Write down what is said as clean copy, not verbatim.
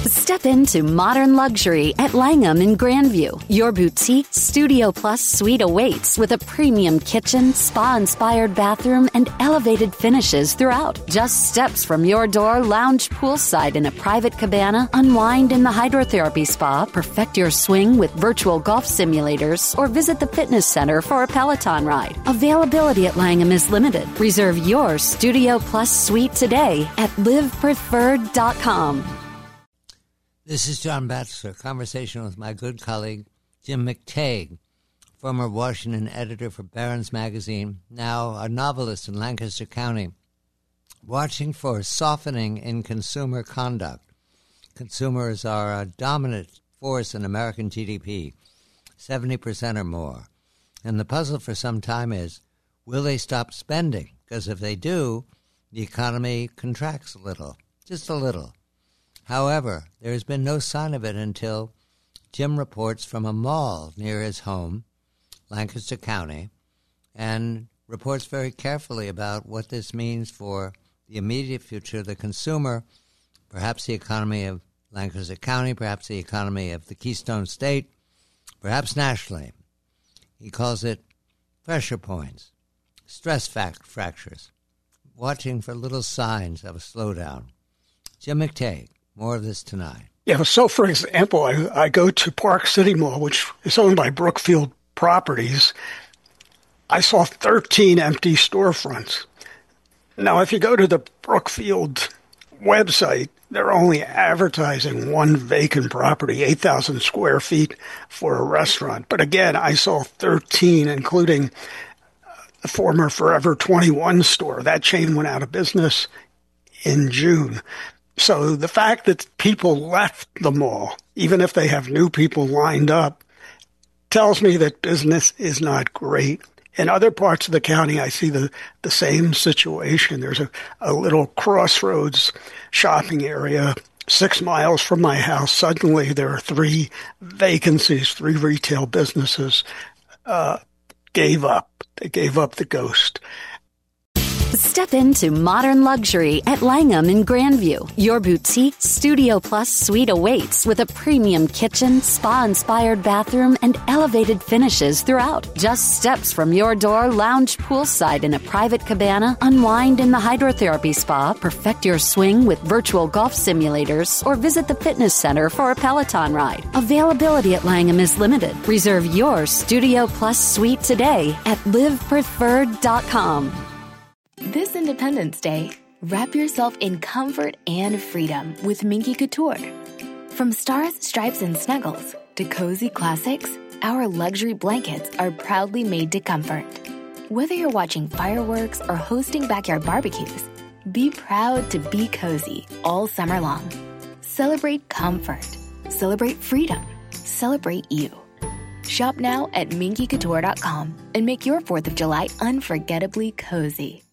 Step into modern luxury at Langham in Grandview. Your boutique Studio Plus suite awaits with a premium kitchen, spa-inspired bathroom, and elevated finishes throughout. Just steps from your door, lounge poolside in a private cabana, unwind in the hydrotherapy spa, perfect your swing with virtual golf simulators, or visit the fitness center for a Peloton ride. Availability at Langham is limited. Reserve your Studio Plus suite today at livepreferred.com. This is John Batchelor, conversation with my good colleague Jim McTague, former Washington editor for Barron's Magazine, now a novelist in Lancaster County, watching for softening in consumer conduct. Consumers are a dominant force in American GDP, 70% or more. And the puzzle for some time is, will they stop spending? Because if they do, the economy contracts a little, just a little. However, there has been no sign of it until Jim reports from a mall near his home, Lancaster County, and reports very carefully about what this means for the immediate future of the consumer, perhaps the economy of Lancaster County, perhaps the economy of the Keystone State, perhaps nationally. He calls it pressure points, stress fractures, watching for little signs of a slowdown. Jim McTague. More of this tonight. Yeah, so for example, I go to Park City Mall, which is owned by Brookfield Properties. I saw 13 empty storefronts. Now, if you go to the Brookfield website, they're only advertising one vacant property, 8,000 square feet for a restaurant. But again, I saw 13, including the former Forever 21 store. That chain went out of business in June. So the fact that people left the mall, even if they have new people lined up, tells me that business is not great. In other parts of the county, I see the same situation. There's a little crossroads shopping area 6 miles from my house. Suddenly there are 3 vacancies, 3 retail businesses gave up. They gave up the ghost. Step into modern luxury at Langham in Grandview. Your boutique Studio Plus suite awaits with a premium kitchen, spa-inspired bathroom, and elevated finishes throughout. Just steps from your door, lounge poolside in a private cabana, unwind in the hydrotherapy spa, perfect your swing with virtual golf simulators, or visit the fitness center for a Peloton ride. Availability at Langham is limited. Reserve your Studio Plus suite today at livepreferred.com. This Independence Day, wrap yourself in comfort and freedom with Minky Couture. From stars, stripes, and snuggles to cozy classics, our luxury blankets are proudly made to comfort. Whether you're watching fireworks or hosting backyard barbecues, be proud to be cozy all summer long. Celebrate comfort. Celebrate freedom. Celebrate you. Shop now at minkycouture.com and make your 4th of July unforgettably cozy.